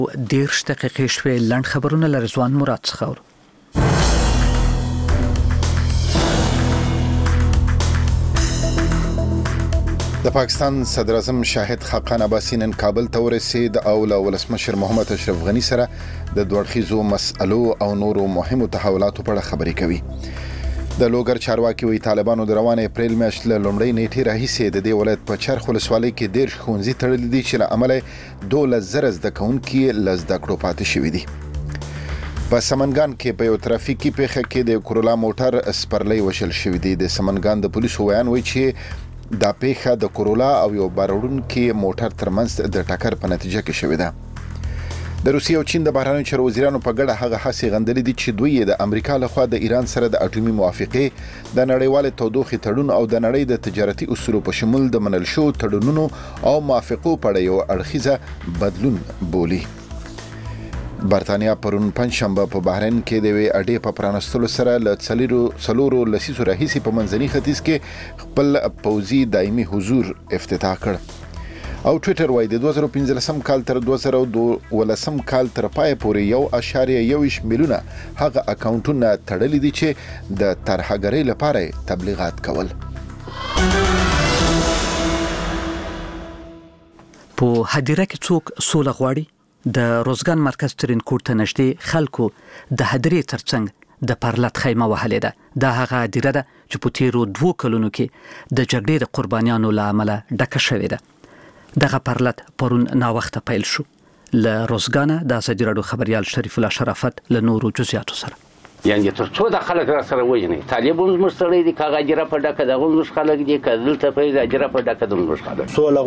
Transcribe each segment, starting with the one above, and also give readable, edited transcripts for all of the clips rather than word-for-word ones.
10 دقیقې شوې لنډ خبرونه له رضوان مراد څخه. د پاکستان صدر اعظم شاهد خاقان عباسي نن کابل ته ورسید او له ولسمشر محمد اشرف غني سره د دوړخیزو مسألو او نورو مهمو تحولاتو په اړه خبرې کوي. د لوګر چارواکي وی طالبانو د روانه اپریل میاشتې له لومړۍ نیټې راهیسې د دې ولایت په چرخ ولسوالۍ کې 10 ښوونځي تړلي دي چې له امله 12,000 زده کوونکي له زده کړو پاتې شوي دي. په سمنګان کې په یو ترافیکي پیښه کې د کورولا موټر سپرلۍ وشل شوې دي. د سمنګان د پولیسو ویان وایي چې دا پیښه د کورولا او یو باروړونکي موټر ترمنځ د ټکر په نتیجه کې شوې ده. د روسیې او چین د بهرنیو چارو وزیرانو په ګډه هغه هڅې غندلې دي چې دوی د امریکا لخوا د ایران سره د اټومي موافقې د نړیوال تودوخې تړون او د نړۍ د تجارتي اصولو په شمول د منل شو تړونونو او موافقو په اړه یو اړخیزه بدلون بولي. برتانیا پرون پنځشنبه په بحرین کې د وی اډې په پرانستلو سره له څلورو لسیزو راهیسې په منځني ختیځ کې خپل پوځي دایمي حضور افتتاح کړ. او ټوئیټر وایي د 2015 کال تر 2012 کال تر پای پورې 1.1 میلیونه هغه اکاونټونه تړلي دي چې د ترهګرۍ لپاره تبلیغات کول. په هدیره کې څوک سوله غواړي؟ د روزګان مرکز ترینکوټ ته نږدې خلکو د هدیرې ترڅنګ د پرلت خیمه وهلې ده. دا هغه هدیره ده چې په تیرو 2 کلونو کې د جګړې د قربانیانو له امله ډکه شوې ده. دغه پرلت پرون ناوخته پیل شو. له روزګانه د ازادي راډیو خبريال شریف الله شرافت له نورو جزئیاتو سره. یعنی تر څو د خلک را سره وژني طالبون زموږ سره دي کاغه اجره په ډکه دغه زموږ خلک دي کله ته په اجره په ډکه د زموږ خلک سوله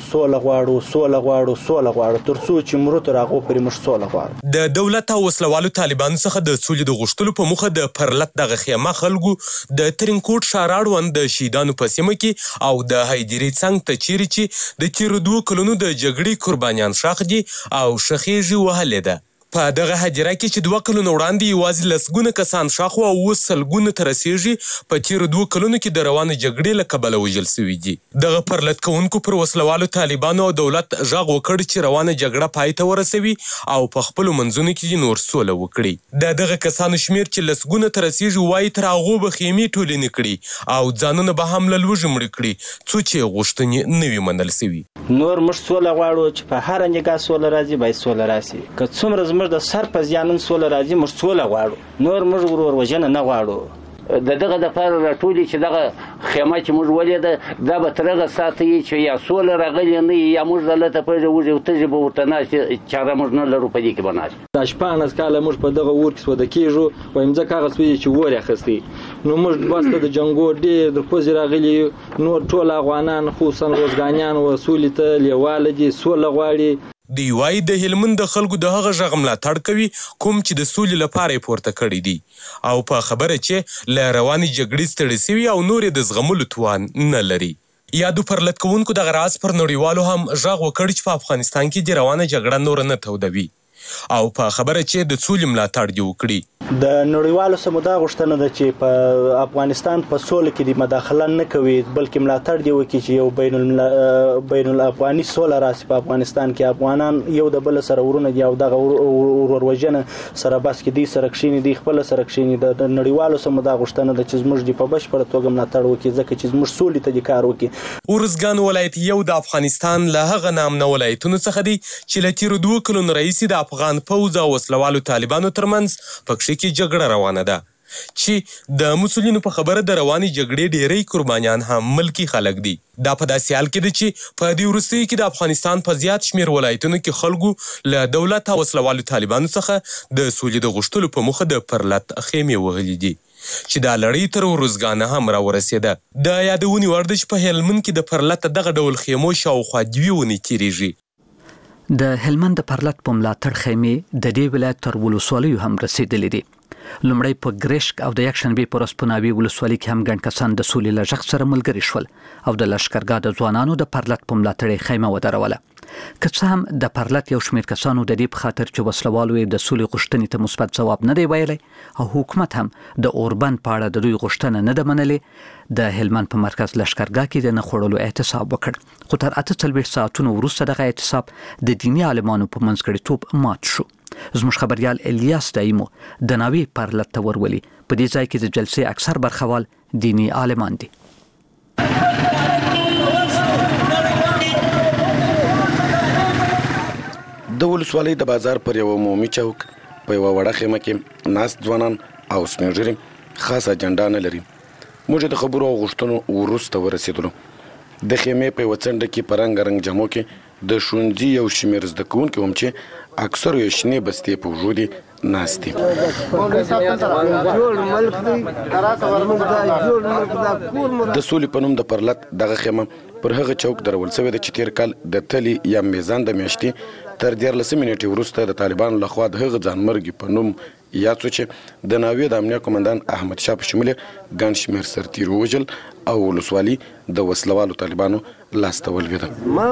غواړو تر څو چې مرو تر هغه پرې مش سوله غواړو. د دولت او وسلوالو طالبانو څخه د سولې د غوښتلو په مخه د پرلت دغه خیمه خلکو د ترینکوټ شاراړوند د شهیدانو په سیمه کې او د هدیرې څنګ ته چیرې چې د تیرو 2 کلونو د جګړې قربانیان شاخ دي او شخېږي وهلې ده. په دغه هدیره کې چې 2 کلونو وړاندې یوازې لسګونه کسان شاخ او 20 سلګونه تر رسیږي په تیرو 2 کلونو کې د روانه جګړې له کبله وژل شوي دي. دغه پرلت کوونکو پر وسلوالو طالبانو او دولت غږ وکړ چې روانه جګړه پای ته ورسوي او په خپلو منځونو کې نور سوله وکړي. دغه کسانو شمیر چې لسګونه تر رسیږي وایي تر هغو به خیمې ټولې کړي او ځانونه به هم له لوږې مړه کړي څو چې غوښتنې نه وي منل شوي. نور موږ سوله غواړو چې په هر نګاه سوله راځي باید سوله راشي. که څومره زموږ د سر په زیانن سوله راځي موږ سوله غواړو. نور موږ ورور وژنه نه غواړو. دغه د فار راټولي چې دغه خیمه چې موږ ولیده دا به ترغه ساتي چې یا سوله راغلی نه یا موږ دلته په وځي او ته به ورته نه چاره موږ نه لرو په دې کې بناش. د شپانس کاله موږ په دغه ور کې سوده کېږو وایم ځکه هغه سوي چې ور اخستي نو موږ واسطه د جنگو ډېر د پوز راغلي نور ټول افغانان خصوصا روزګانیان وسولې ته لیواله دي سوله غواړي. دی وای د هلمند د خلکو د هغه ژغ ملاتړ کوي کوم چې د سولې لپاره پورته کړی دي او په خبره چې له روانې جګړې ستړي شوي او نور د زغملو توان نه لري. یادو پرلت کوونکو دغه راز پر نړیوالو هم ژغ وکړ چې په افغانستان کې د روانه جګړه نور نه تودوي او په خبره چې د سولې ملاتړ دی وکړي. د نړیوالو سمدا غوښتنه ده چې په افغانستان په سولې کې د مداخله نه کوي بلکې ملاتړ دی وکړي چې یو بین الافغاني سوله راشي. په افغانستان کې افغانان یو د بل سره ورونه دي او دغه ورور وژنه سره بس کې دي سره کښینی دي خپل سره کښینی. د نړیوالو سمدا غوښتنه ده چې زموږ په بشپړه توګه ملاتړ وکړي ځکه چې زموږ سولې ته د کار وکړي. ورزګان ولایت یو د افغانستان له هغه نامنه ولایتونو څخه دی چې له تیرو 2 کلونو راهیسې د افغان پوځ او وسلوالو طالبانو ترمنځ پکښې کې جګړه روانه ده چې د مسولینو په خبره د روانې جګړې ډېری قربانیان هم ملکی خلک دي. دا په داسې حال کې ده چې په دې وروستیو کې د افغانستان په زیات شمیر ولایتونو کې خلکو له دولت او وسلوالو طالبانو څخه د سولې د غوښتلو په موخه د پرلت خیمې وهلې دي چې دا لړۍ تر ورزګانه هم راورسېده. د یادونې وړ ده چې په هلمند کې د پرلت دغه ډول خیمو شاوخوا 2 ونې تیریږي. د هلمند د پرلت په ملاتړ خیمې د دې ولایت تر ولسوالیو هم رسیدلې دي. لومړی په ګریشک او د یکشنبې په ورځ په ناوې ولسوالۍ کې هم ګڼ کسان د سولې له غږ سره ملګري شول او د لښکرګاه د ځوانانو د پرلت په ملاتړ خیمه ودروله. که څه هم د پرلط یو شمېر کسانو د دې په خاطر چې وسلوالو د سولې غوښتنې ته مثبت ځواب نه دی ویلی او حکومت هم د اوربند په اړه د دوی غوښتنه نه ده منلې د هلمند په مرکز لښکرګاه کې د نه خوړلو احتساب وکړ خو تر 48 ساعتونو وروسته دغه احتساب د دیني عالمانو په منځګړیتوب مات شو زموږ خبريال الیاس دایمو د ناوی پرلط ته ورولي په دې ځای کې د جلسې اکثر برخوال دیني عالمان دي د ولسوالۍ د بازار پر یو عمومي چوک په یو وړه خیمه کې ناست ځوانان او سپین ږیري خاصه اجنډا نه لري موږ د خبرو او غوښتنو وروسته ورسېدلو د خیمې په یوه څنډه کې په رنګ جامو کې د ښوونځي یو شمېر زده کوونکي هم چې اکثر یې شنې بستې په اوږو دي ناست دي د سولې په نوم د پرلط دغه خیمه پر هغه چوک درول شوې ده چې تیر کال د تلې یا میزان د میاشتې تر 14 منټې وروسته د طالبانو لخوا د هغه ځانمرګي په نوم یاد شو چې د ناوې د امنیه قومندان احمد شاه په شمول ګڼ شمېر سرتیرو وژل او ولسوالي د وسلوالو طالبانو لاسته ولوېده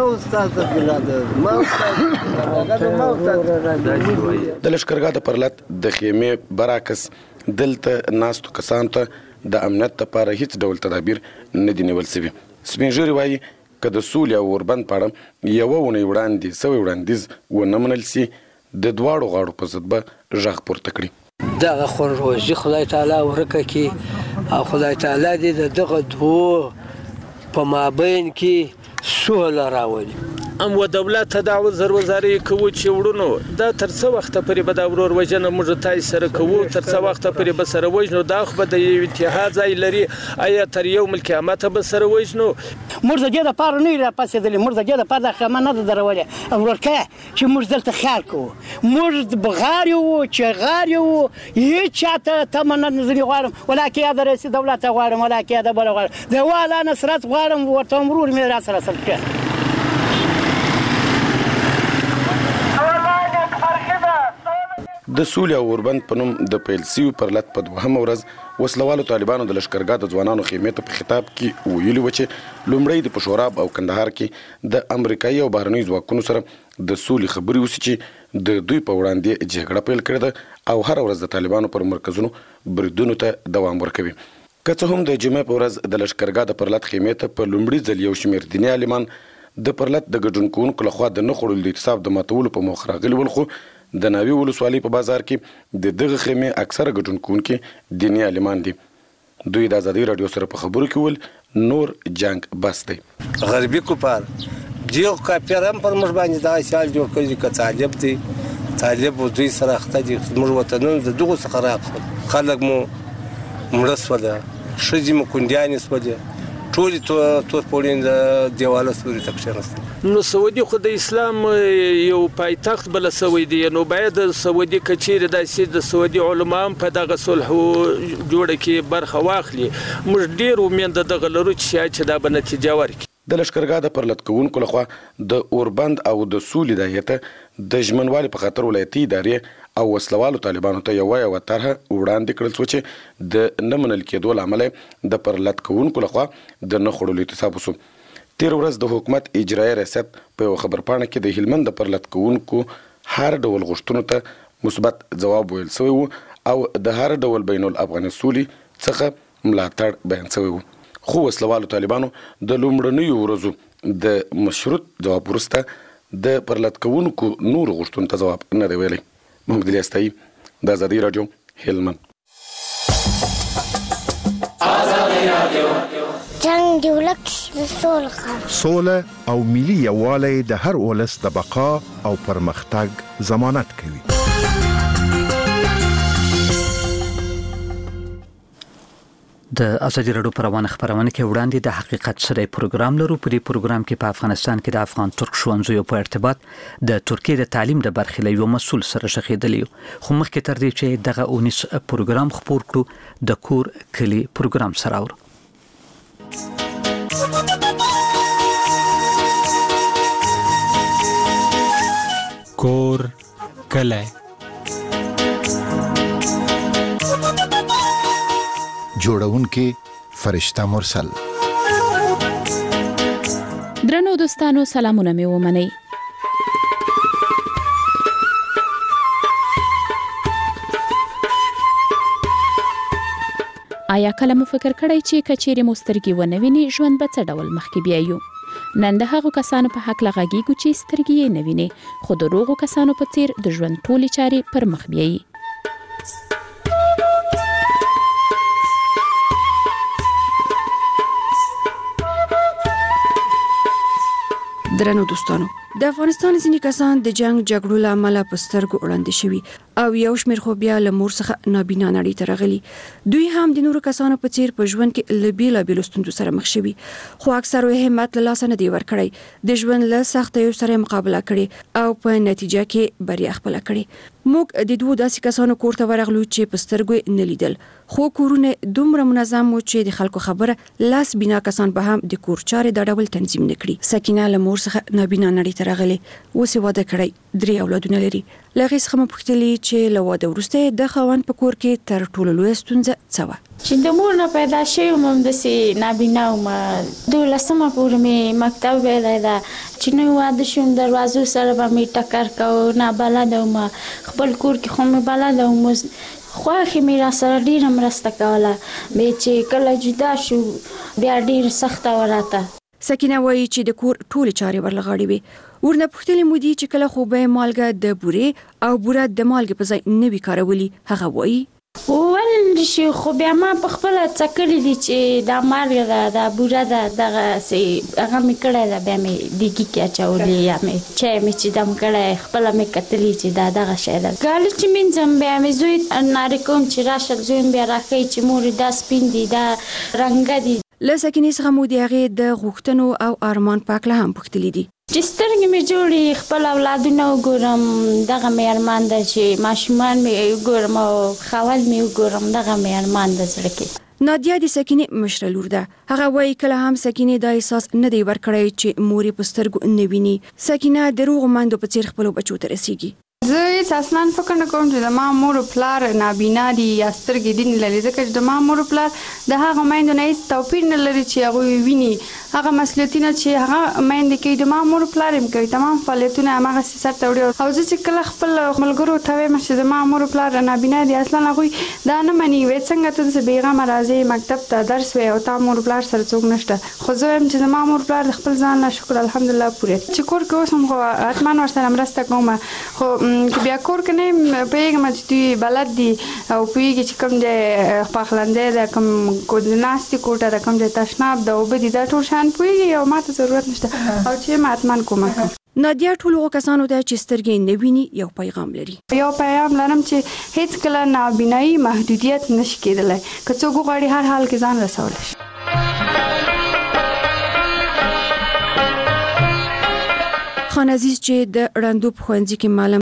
د لښکرګاه د پرلط د خیمې برعکس دلته ناستو کسانو ته د امنیت لپاره هیڅ ډول تدابیر نه دي نیول شوي سپین ږیري وایي که د سولې او اوربند په اړه یوه اونۍ وړاندې سوی وړاندیز ونه منل سي د دواړو غاړو په ضد به غږ پورته کړي دغه خونروزي خدای تعالی ورکه کړي او خدای تعالی دې د دغه دوو په مابین کې سوله راولي ام و دولت تداول زروزاری کوو چې وړونو دا تر څو وخت پورې به دا ورور وجنه موږ تای سره کوو تر څو وخت پورې به سره وجنو دا خو به د اتحاد ځای لري آیا تر یو مل قیامت به سره وجنو موږ د دې لپاره نه را پاسېدلې موږ د دې لپاره د خامه نه درولې ورکه چې موږ دلته خیال کوو موږ بغار یو چې غار یو هیڅ چاته تمنه نه غواړم ولکه یا د رئیس دولت غواړم ولکه یا د بل غواړم د والا نصرت غواړم ورته مرور مې را سره سره د سولې او اوربند په نوم د پیل سوي پرلط په دوهمه ورځ وسلوالو طالبانو د لښکرګاه د ځوانانو خیمې ته په خطاب کې ویلي و چې لومړی د پشوراب او کندهار کې د امریکایي او بهرنیو ځواکونو سره د سولې خبرې وسي چې د دوی په وړاندې جګړه پیل کړې ده او هر ورځ د طالبانو پر مرکزونو بریدونو ته دوام ورکوي که څه هم د جمعې په ورځ د لښکرګاه د پرلط خیمې ته په لومړي ځل یو شمېر دیني عالمان د پرلط د ګډون کوونکو لخوا د نه خوړلو د اعتصاب د ماتولو په موخه راغلي ول خو د ناوی ولسوالۍ په بازار کې د دغه خیمې اکثره ګډون کوونکي دیني عالمان دي دوی د ازادي رادیو سره په خبرو کې ول نور جنگ بس دی غربي کوپار دیو کاپیر هم پر موږ باندې دا سیال جوړ کړی که طالب دی طالب دوی سره اخته دي موږ وطنونو د دغه څخه راغلل خلک مو مړه سوله ښځې مو کونډیانې سولې ټول تور پوړین د دیواله سوري تکشنست نو سعودي خو د اسلام یو پایتخت بل سعودي نو باید سعودي کچیر د سید سعودي علما په دغه صلح جوړه کې برخه واخلي موږ ډیر امید دغه لرو چې دا به نتیجه ورکړي د لښکرګاه د پرلط کوونکو لخوا د اوربند او د سولې د هیئت د ژمنوالي په خاطر ولایتي ادارې او وسلوالو طالبانو ته یو طرح وړاندې کړل شو چې د نه منل کېدو له امله د پرلط کوونکو لخوا د نه خوړلو اعتصاب وشو تیر ورځ د حکومت اجرایي ریاست په یو خبرپاڼه کې د هلمند د پرلط کوونکو هر ډول غوښتنو ته مثبت ځواب ویل شوی و او د هر ډول بین الافغاني سولې څخه ملاتړ بیان شوی و خو وسلوالو طالبانو د لومړنیو ورځو د مشروط ځواب وروسته د پرلط کوونکو نور غوښتنو ته ځواب نه دی ویلی محمد الیاس تایي د ازادي رادیو هلمند جنگ دی ولک سوله او ملي یووالی د هر ولس د بقا او پرمختګ ضمانت کوي د ازادي رادیو پر روانه خبرونه کې وړاندې د حقیقت سره پروګرام لرو په دې پروګرام کې په افغانستان کې د افغان ترک ښوونځیو په ارتباط د ترکیه د تعلیم د برخې له یو مسول سره شخېدلی خو مخکې تر دې چې دغه اونیس پروګرام خپور کړو د کور کلی پروګرام سره اورو کور کلی جوړونکې فرشته مرسل درنو دوستانو سلامونه مې ومنئ آیا کله مو فکر کړی چې کچېرې مو سترګې ونه ویني ژوند به څه ډول مخکې بیایو؟ نن د هغو کسانو په حق لغږیږو چې سترګې یې نه ویني خو د روغو کسانو په څیر د ژوند ټولې چارې پر مخ بیایي. درنو دوستانو، د افغانستان ځینې کسان د جنگ جګړو له امله په سترګو وړاندې شوي او یو شمېر خو بیا له مور څخه نابینا نړۍ ته راغلي. دوی هم د نورو کسانو په څیر په ژوند کې له بېلابېلو ستونزو سره مخ شوي، خو اکثرو یې همت له لاسه نه دی ورکړی، د ژوند له سختیو سره مقابله کړې او په نتیجه کې بریا خپله کړې. موږ د دوو داسې کسانو کور ته ورغلو چې په سترګو نه لیدل، خو کورونه دومره منظم وو چې د خلکو خبره لاس بینا کسان به هم د کور چارې د ډول تنظیم نکړي. سکینه له مور څخه نابینا نړۍ ته راغلې، اوس یې واده کړی، 3 اولادونه لري. له هغې څخه مو پوښتلې چې له واده وروسته د خاوند په کور کې تر ټولو لویه ستونزه څه وه؟ چې د مور نه پیدا شوم همداسې نابینا وم. 12مه پورې مې مکتب ویلی ده چې نوی واده شوم دروازو سره به مې ټکر کوو، نابلده وم، خپل کور کې خو مې بلده وم، خواښې مې را سره ډېره مرسته کوله، بیا چې کله جدا شو بیا ډېر سخته وه راته. سکینه وایي چې د کور ټولې چارې ورله غاړې وې. ورنه پوښتلې مو دي چې کله خو به یې مالګه د بورې او بوره د مالګې په ځای نه وي کارولي. هغه وایي وویل شي خو بیا ما په خپله څکلي دي چې دا مالګه ده، دا بوره ده، دغسې هغه مې کړی ده، بیا مې دیګي کې اچولي یا مې چای مې چې دم کړی، خپله مې کتلي چې دا دغه شی ده. ګالي چې مینځم بیا مې زوی نارې کوم چې راشه، زوی مې بیا راښیي چې مور دا سپین دي، دا رنګه دي. له سکینې څخه مو د هغې د غوښتنو او ارمان په هکله هم پوښتلي دي چې سترګې مې جوړې، خپل اولادونه وګورم، دغه مې ارمان ده چې ماشومان مې وګورم او خاوند مې وګورم، دغه مې ارمان ده زړه کې. نادیه د سکینې مشره لور ده. هغه وایي کله هم سکینې دا احساس نه دی ورکړی چې مور یې په سترګو نه ویني. سکینه د روغو میندو په څیر خپلو بچو ته رسیږي. زه هیڅ اصلا فکر نه کوم چې د ما مور او پلار نابینا دي یا سترګې دي نه لري، ځکه چې د ما مور او پلار د هغه میندو نه هیڅ توپیر نه لري چې هغوی ویني. هغه مسؤلیتونه چې هغه میندې کوي د ما مور او پلار هم کوي، تمام فعالیتونه هماغسې سرته وړي. او زه چې کله خپل ملګرو ته وایم چې د ما مور او پلار نابینا دي، اصلا هغوی دا نه مني، وایي څنګه ته داسې بېغمه راځې مکتب ته درس وایې او تا مور او پلار سره څوک نشته. خو زه وایم چې زما مور او پلار د خپل ځان نه شکر الحمدلله پوره چې کور کې اوس هم خو حتما ورسره مرسته کوم، خو بیا کور کې نه پوهېږم چې دوی بلد دي او پوهېږي چې کوم ځای پخلنځی ده، کوم ناستې کوټه ده، کوم ځای تشناب ده، اوبه دي، دا ټول شیان پوهېږي او ما ته ضرورت نشته او چې ما حتما کومک کوم. نادیه ټولو کسانو ته چې سترګې نه ویني یو پیغام لري. یو پیغام لرم چې هیڅ کله نابینایي محدودیت نشي کېدلی، که څوک وغواړي هر حال کې ځان رسولی شي. خان عزیز چې د ړندو په ښوونځي کې معلم